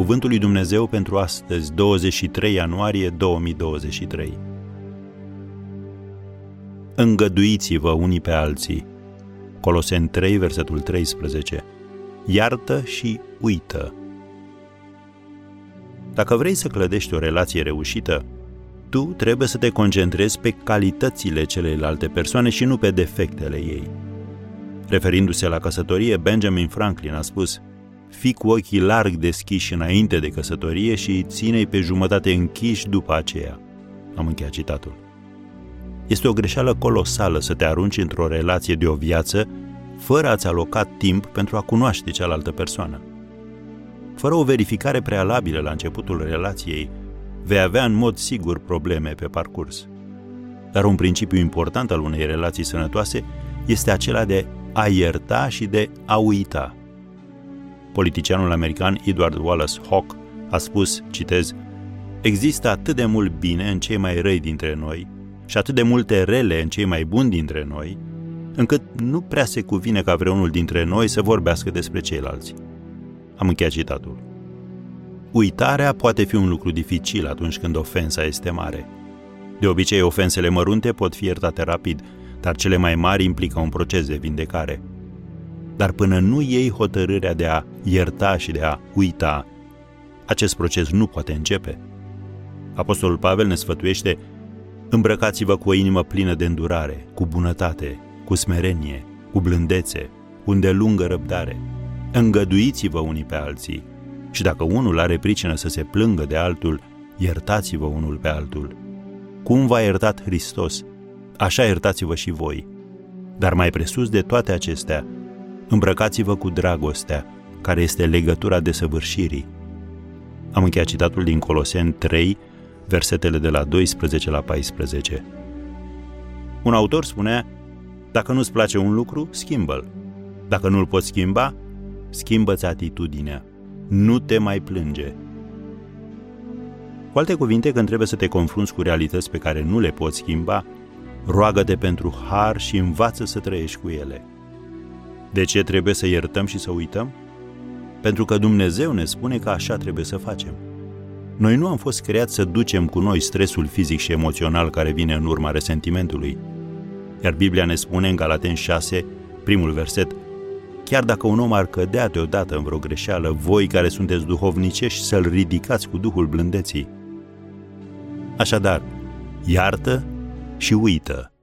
Cuvântul lui Dumnezeu pentru astăzi, 23 ianuarie 2023. Îngăduiți-vă unii pe alții. Coloseni 3, versetul 13. Iartă și uită. Dacă vrei să clădești o relație reușită, tu trebuie să te concentrezi pe calitățile celelalte persoane și nu pe defectele ei. Referindu-se la căsătorie, Benjamin Franklin a spus: fii cu ochii larg deschiși înainte de căsătorie și ține-i pe jumătate închiși după aceea. Am încheiat citatul. Este o greșeală colosală să te arunci într-o relație de o viață fără a-ți aloca timp pentru a cunoaște cealaltă persoană. Fără o verificare prealabilă la începutul relației, vei avea în mod sigur probleme pe parcurs. Dar un principiu important al unei relații sănătoase este acela de a ierta și de a uita. Politicianul american Edward Wallace Hawke a spus, citez: există atât de mult bine în cei mai răi dintre noi și atât de multe rele în cei mai buni dintre noi, încât nu prea se cuvine ca vreunul dintre noi să vorbească despre ceilalți. Am încheiat citatul. Uitarea poate fi un lucru dificil atunci când ofensa este mare. De obicei, ofensele mărunte pot fi iertate rapid, dar cele mai mari implică un proces de vindecare. Dar până nu iei hotărârea de a ierta și de a uita, acest proces nu poate începe. Apostolul Pavel ne sfătuiește: îmbrăcați-vă cu o inimă plină de îndurare, cu bunătate, cu smerenie, cu blândețe, cu îndelungă răbdare. Îngăduiți-vă unii pe alții și dacă unul are pricină să se plângă de altul, iertați-vă unul pe altul. Cum v-a iertat Hristos, așa iertați-vă și voi. Dar mai presus de toate acestea, îmbrăcați-vă cu dragostea, care este legătura desăvârșirii. Am încheiat citatul din Coloseni 3, versetele de la 12 la 14. Un autor spunea: dacă nu-ți place un lucru, schimbă-l. Dacă nu-l poți schimba, schimbă-ți atitudinea. Nu te mai plânge. Cu alte cuvinte, când trebuie să te confrunți cu realități pe care nu le poți schimba, roagă-te pentru har și învață să trăiești cu ele. De ce trebuie să iertăm și să uităm? Pentru că Dumnezeu ne spune că așa trebuie să facem. Noi nu am fost creați să ducem cu noi stresul fizic și emoțional care vine în urma resentimentului. Iar Biblia ne spune în Galateni 6, primul verset: chiar dacă un om ar cădea deodată în vreo greșeală, voi care sunteți duhovnicești să-l ridicați cu Duhul blândeții. Așadar, iartă și uită.